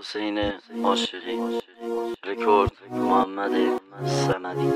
حسین عاشقی رکورد محمد صمدی.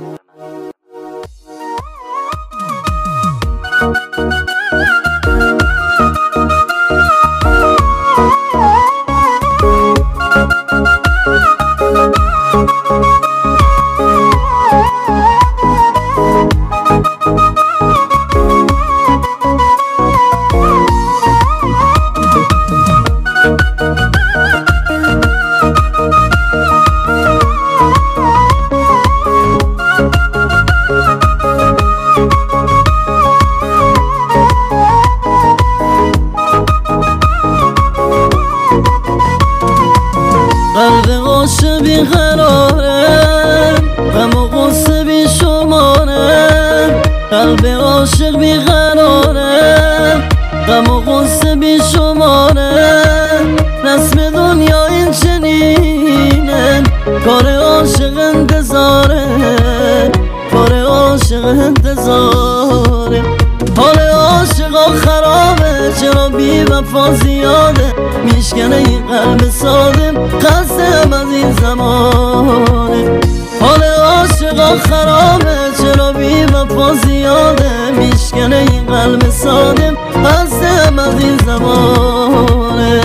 قلب عاشق بی قراره، غم و غصه بی شماره. قلب عاشق بی قراره، غم و غصه بی شماره. رسم دنیا این چنینه، کار عاشق انتظاره، کار عاشق انتظاره. حال عاشقا خرابه، چرا بی وفا زیاده. میشکنه این قلب ساده، خستم از این زمانه. حال عاشقا خرابه، چرا بی وفا زیاده. میشکنه این قلب ساده، خستم از این زمانه.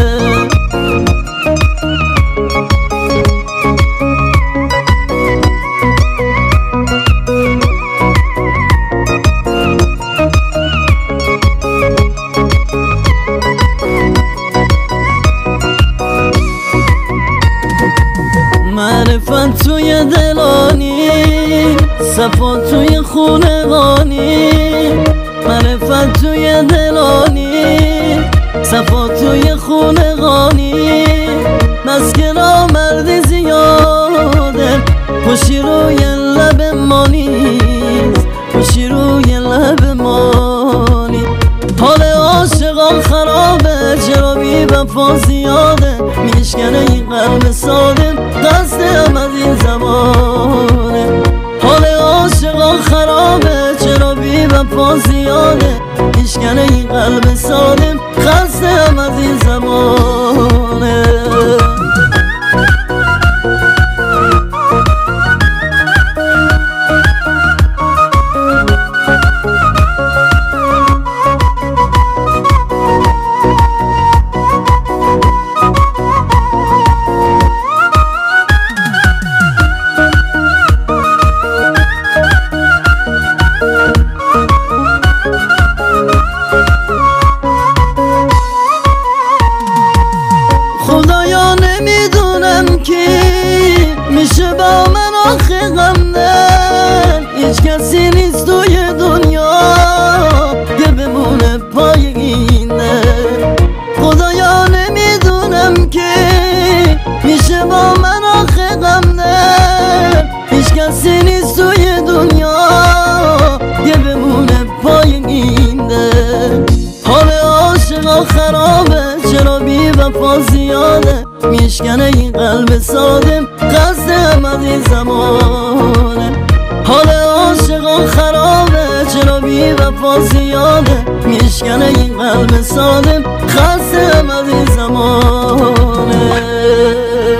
معرفت توی دلانی، صفا توی خونه‌بانی. معرفت توی دلانی، صفا توی خونه‌بانی. مسکن مردی زیاده، خوشی روی لب ما نیست، خوشی روی لب ما نیست. حال عاشقا خرابه، چرا بی وفا زیاده. میشکنه این قلب ساده، دستم از این زمانه. حال عاشقا خرابه، چرا بی وفا زیاده. میشکنه این قلب ساده، خستم از این زمانه. خدایا نمیدونم کی میشه با من آخه غمدن. هیچ کسی نیست توی دنیا که بمونه پای این در. خدایا نمیدونم کی میشه با من آخه غمدن. هیچ کسی نیست توی دنیا که بمونه پای این در. حال عاشقا خرابه، چرا بی وفا زیاده. میشکنه این قلب ساده، خستم از این زمانه. حال عاشقا خرابه، چرا بی وفا زیاده. میشکنه این قلب ساده، خستم از این زمانه.